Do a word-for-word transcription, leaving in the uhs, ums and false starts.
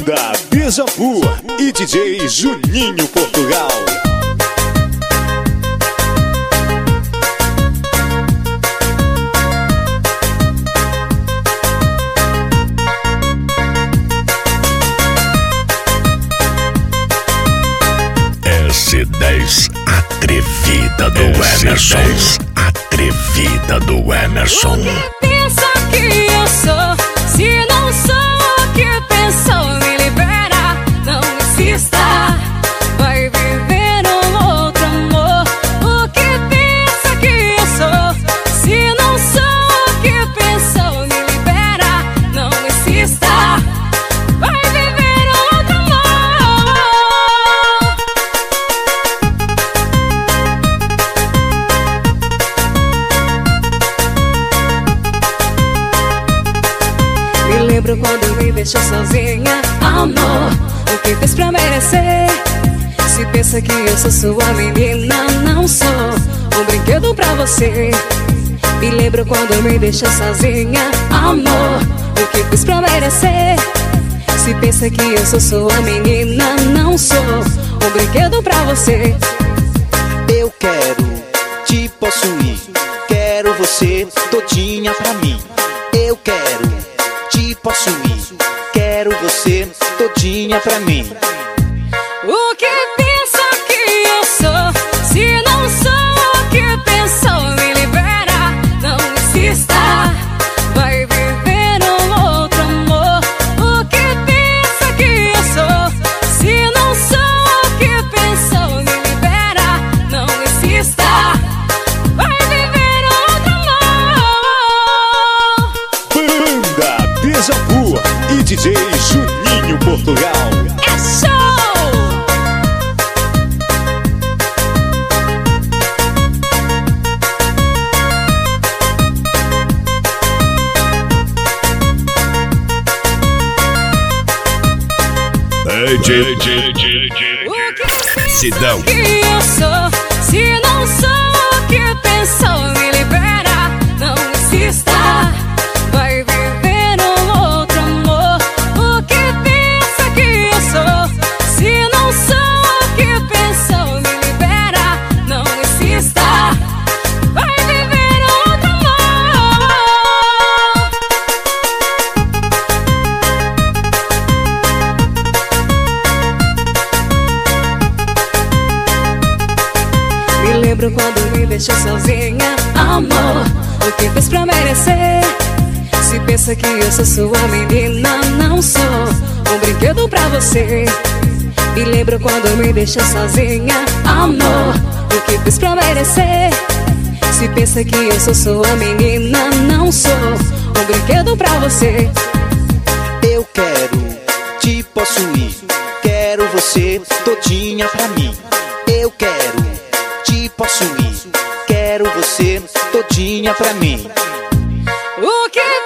Banda Beija-Flor e D J Juninho Portugal. S dez atrevida do Emerson. Atrevida do Emerson. O que pensa que eu sou? Se não sou o que pensou, me libera, não insista. Vai viver um outro amor. O que pensa que eu sou? Se não sou o que pensou, me libera, não insista. Vai viver outro amor. Me lembro quando me deixou sozinha, amor. O que fez pra merecer? Se pensa que eu sou sua menina, não sou um brinquedo pra você. Me lembro quando me deixou sozinha, amor. O que fez pra merecer? Se pensa que eu sou sua menina, não sou um brinquedo pra você. Eu quero te possuir, quero você todinha pra mim. Eu quero te possuir, quero você todinha pra mim. O que pensa que eu sou? Se não sou o que pensou, me libera, não insista. Vai viver um outro amor. O que pensa que eu sou? Se não sou o que pensou, me libera, não insista. Vai viver outro amor. Banda Beija-Flor e D J Juninho Portugal. É show! D J O que Sidão. que eu sou? Se não sou o que pensou, me libera, não insista. Vai viver um outro amor. O que pensa que eu sou? Se não sou o que pensou, me libera, não insista. Vai viver outro amor. Me lembro quando me deixou sozinha, amor. O que fez pra merecer? Se pensa que eu sou sua menina, não sou um brinquedo pra você. Me lembro quando me deixou sozinha, amor. O que fez pra merecer? Se pensa que eu sou sua menina, não sou um brinquedo pra você. Eu quero te possuir, quero você todinha pra mim. Eu quero te possuir, quero você todinha pra mim. O que